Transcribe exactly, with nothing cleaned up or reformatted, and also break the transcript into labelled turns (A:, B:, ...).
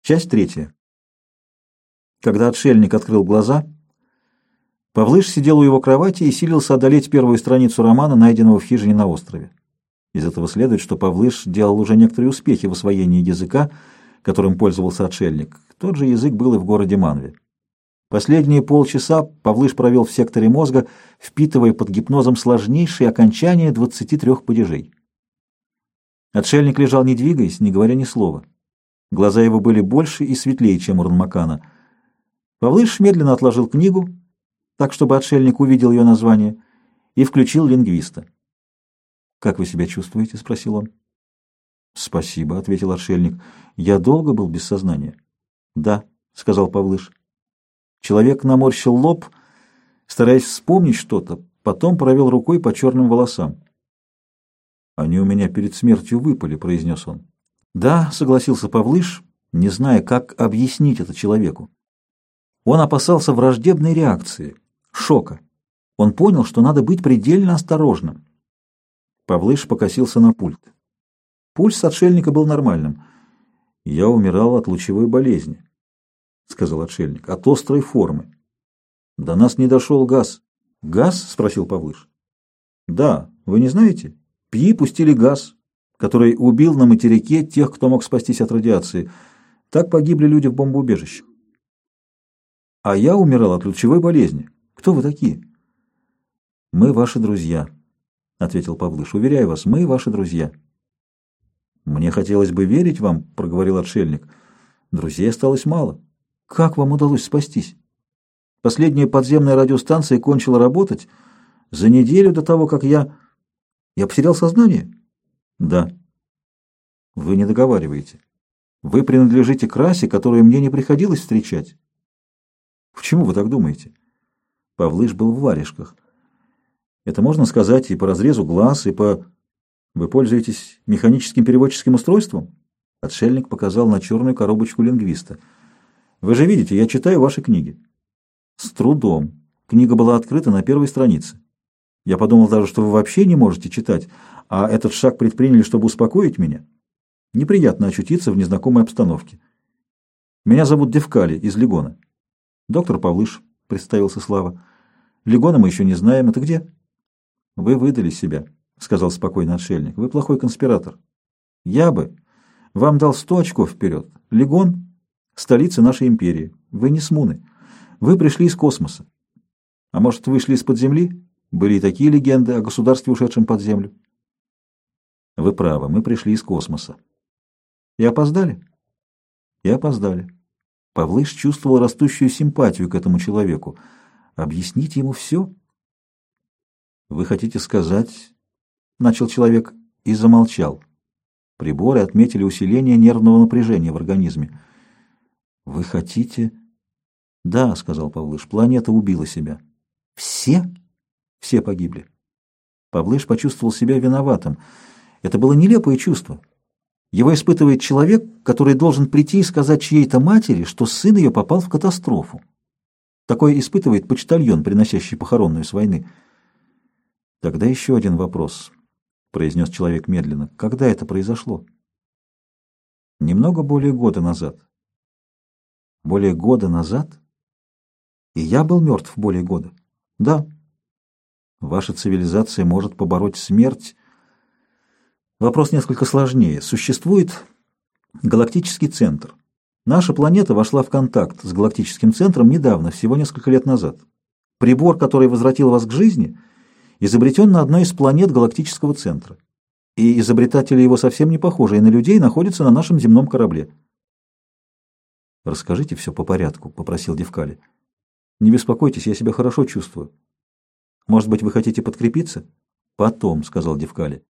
A: Часть третья. Когда отшельник открыл глаза, Павлыш сидел у его кровати и силился одолеть первую страницу романа, найденного в хижине на острове. Из этого следует, что Павлыш делал уже некоторые успехи в освоении языка, которым пользовался отшельник. Тот же язык был и в городе Манве. Последние полчаса Павлыш провел в секторе мозга, впитывая под гипнозом сложнейшие окончания двадцати трех падежей. Отшельник лежал, не двигаясь, не говоря ни слова. Глаза его были больше и светлее, чем у Ранмакана. Павлыш медленно отложил книгу, так, чтобы отшельник увидел ее название, и включил лингвиста. «Как вы себя чувствуете?» — спросил он. «Спасибо», — ответил отшельник. «Я долго был без сознания?» «Да», — сказал Павлыш. Человек наморщил лоб, стараясь вспомнить что-то, потом провел рукой по черным волосам. «Они у меня перед смертью выпали», — произнес он. «Да», — согласился Павлыш, не зная, как объяснить это человеку. Он опасался враждебной реакции, шока. Он понял, что надо быть предельно осторожным. Павлыш покосился на пульт. Пульс отшельника был нормальным. «Я умирал от лучевой болезни», — сказал отшельник, — «от острой формы. До нас не дошел газ». «Газ?» — спросил Павлыш. «Да, вы не знаете? Пи пустили газ, который убил на материке тех, кто мог спастись от радиации. Так погибли люди в бомбоубежищах. А я умирал от лучевой болезни. Кто вы такие?» «Мы ваши друзья», — ответил Павлыш. «Уверяю вас, мы ваши друзья». «Мне хотелось бы верить вам», — проговорил отшельник. «Друзей осталось мало. Как вам удалось спастись? Последняя подземная радиостанция кончила работать за неделю до того, как я... Я потерял сознание?» «Да». «Вы не договариваете. Вы принадлежите к расе, которую мне не приходилось встречать». «Почему вы так думаете?» Павлыш был в варежках. «Это можно сказать и по разрезу глаз, и по... Вы пользуетесь механическим переводческим устройством?» Отшельник показал на черную коробочку лингвиста. «Вы же видите, я читаю ваши книги». «С трудом. Книга была открыта на первой странице. Я подумал даже, что вы вообще не можете читать, а этот шаг предприняли, чтобы успокоить меня. Неприятно очутиться в незнакомой обстановке. Меня зовут Девкали из Легона». «Доктор Павлыш», — представился Слава. «Легона мы еще не знаем. Это где?» «Вы выдали себя», — сказал спокойно отшельник. «Вы плохой конспиратор. Я бы вам дал сто очков вперед. Легон — столица нашей империи. Вы не Смуны. Вы пришли из космоса. А может, вышли из-под земли? Были и такие легенды о государстве, ушедшем под землю». «Вы правы, мы пришли из космоса». «И опоздали?» «И опоздали». Павлыш чувствовал растущую симпатию к этому человеку. Объяснить ему все? «Вы хотите сказать...» — начал человек и замолчал. Приборы отметили усиление нервного напряжения в организме. «Вы хотите...» «Да», — сказал Павлыш, — «планета убила себя». «Все?» «Все погибли». Павлыш почувствовал себя виноватым. Это было нелепое чувство. Его испытывает человек, который должен прийти и сказать чьей-то матери, что сын ее попал в катастрофу. Такое испытывает почтальон, приносящий похоронную с войны. «Тогда еще один вопрос», — произнес человек медленно. «Когда это произошло?» «Немного более года назад». «Более года назад? И я был мертв более года?» «Да». «Ваша цивилизация может побороть смерть?» Вопрос несколько сложнее. Существует галактический центр. Наша планета вошла в контакт с галактическим центром недавно, всего несколько лет назад. Прибор, который возвратил вас к жизни, изобретен на одной из планет галактического центра. И изобретатели его совсем не похожие на людей находятся на нашем земном корабле. «Расскажите все по порядку», — попросил Девкали. «Не беспокойтесь, я себя хорошо чувствую. Может быть, вы хотите подкрепиться?» «Потом», — сказал Девкали.